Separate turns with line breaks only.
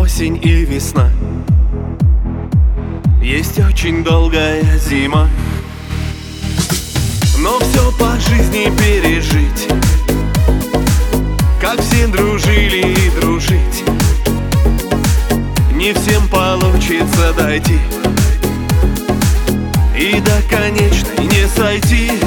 осень и весна, есть очень долгая зима. Но все по жизни пережить, как все дружили и дружить, не всем получится дойти и до конечной не сойти.